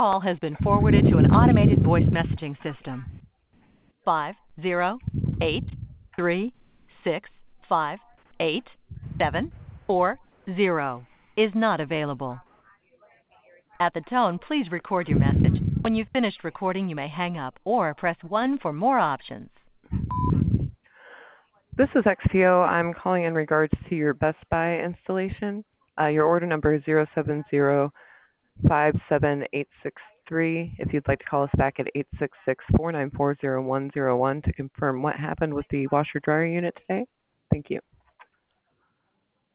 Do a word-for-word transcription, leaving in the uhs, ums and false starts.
Call has been forwarded to an automated voice messaging system. Five zero eight three six five eight seven four zero is not available. At the tone, please record your message. When you've finished recording, you may hang up or press one for more options. This is X P O. I'm calling in regards to your Best Buy installation. Uh, your order number is zero seven zero five seven eight six three. If you'd like to call us back at eight six six, four nine four, zero one zero one to confirm what happened with the washer-dryer unit today. Thank you.